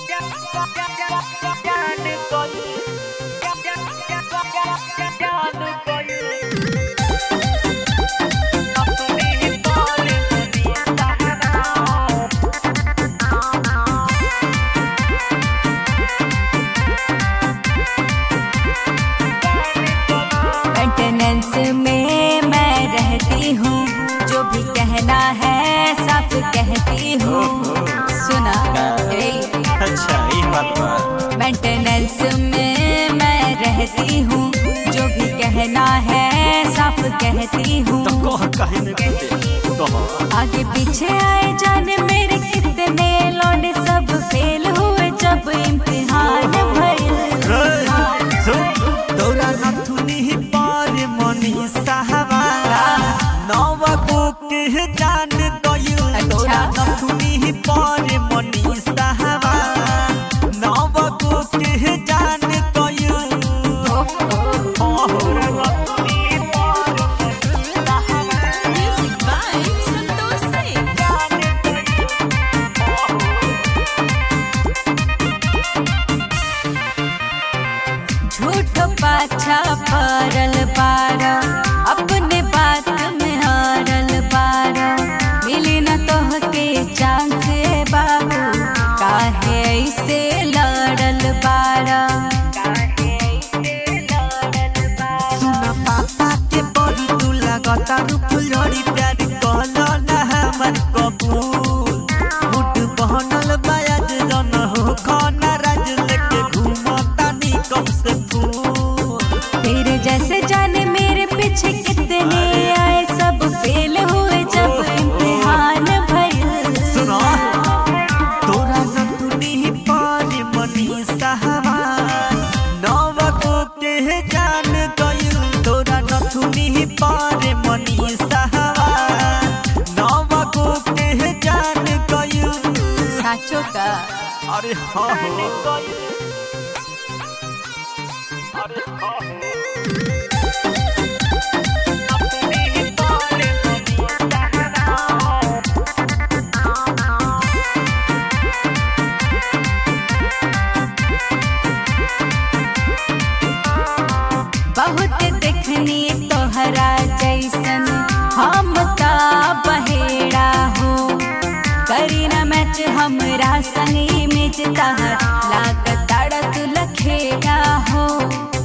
Maintenance में मैं रहती हूँ, जो भी कहना है साफ कहती हूँ। सुना अच्छा ये बात बा। मेंटेनेंस में मैं रहती हूँ, जो भी कहना है साफ कहती हूँ। तो कह काहे न कहते कह। आगे पीछे आए जाने मेरे कितने लौंडे सब फेल हुए जब इम्तिहान भइल। तोरा नथुनी पार मनी साहबा नवा को के जान गइल। तोरा नथुनी पार मनी साहबा नवा को के जान गइल। झूठ पाछा परल बारा, अपने बात में हारल बारा। मिली न तोहके चांस बाबू, काहे ऐसे लड़ल बारा। सुना पापा के बड़ी तू लगता फुलड़ी प्यार कहलो ना हमर कबूल। मुठ बहनल बायाज जन हो खाना राज लेके घूमता नी कब से फूल। तेरे जैसे जाने मेरे पीछे कितने आए, सब फेल हुए जब इम्तिहान भइल। सुना तोरा नथुनी पार मनी साहबा नवा को के जान गइल। तोरा नथुनी पार मनी साहबा नवा को के जान गइल। साचो का अरे हाँ हो। अरे हाँ हो। बहुत देखनी तोहरा जैसन, हम ता बहेड़ा हो। करी न मैच हमरा संग इमेज तहर, लागत तू लखेड़ा हो।